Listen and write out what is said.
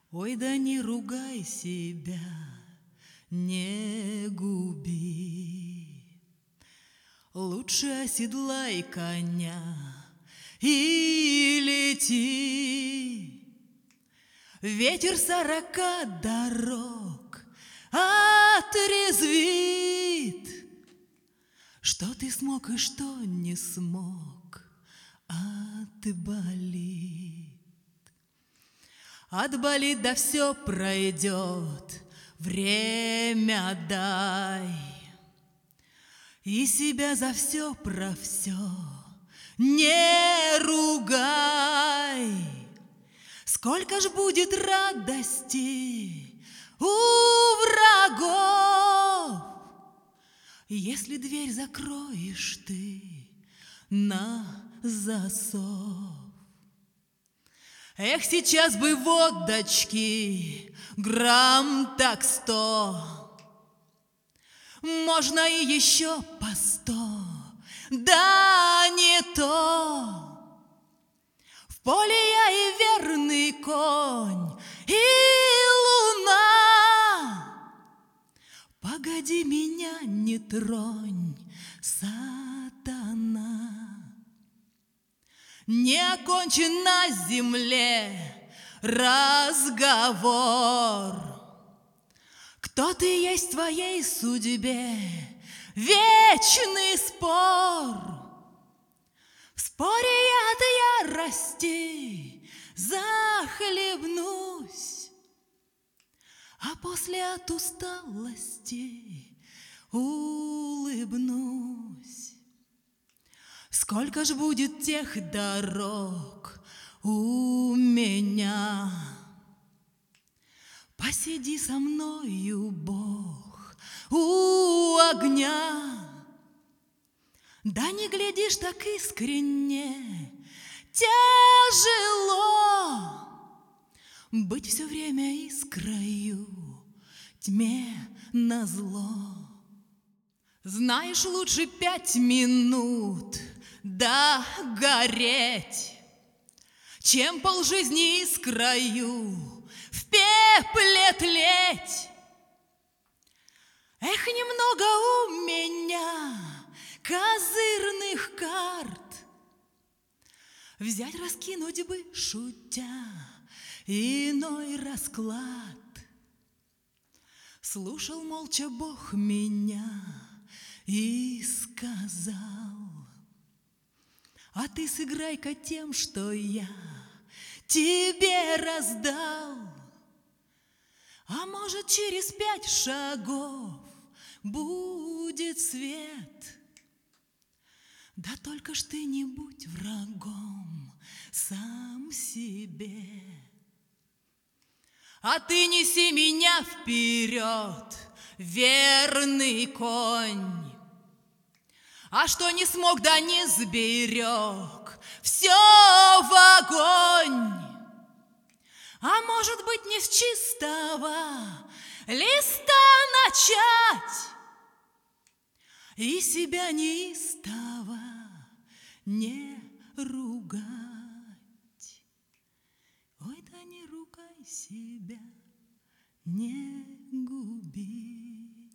Ой, да не ругай себя, не губи. Лучше оседлай коня и лети. Ветер 40 дорог отрезвит. Что ты смог и что не смог, отболит. Отболит, да все пройдет, время дай. И себя за все про все не ругай. Сколько ж будет радости у врагов, если дверь закроешь ты на засов. Эх, сейчас бы водочки грамм так 100, можно и еще по 100, да не то. В поле я и верный конь, и луна. Погоди, меня не тронь, сатана. Не окончен на земле разговор. Кто ты есть в твоей судьбе? Вечный спор. В споре я от ярости захлебнусь, а после от усталости улыбнусь. Сколько ж будет тех дорог у меня? Посиди со мною, Бог, у огня. Да не глядишь так искренне, тяжело быть все время искрою, тьме назло. Знаешь, лучше 5 минут гореть, чем полжизни искрою в пепле тлеть. Эх, немного у меня козырных карт, взять, раскинуть бы, шутя, иной расклад. Слушал молча Бог меня и сказал: а ты сыграй-ка тем, что я тебе раздал. А может, через 5 шагов будет свет. Да только ж ты не будь врагом сам себе. А ты неси меня вперед, верный конь. А что не смог, да не сберег, все в огонь. А может быть, не с чистого листа начать и себя неистово не ругать. Ой, да не ругай себя, не губи.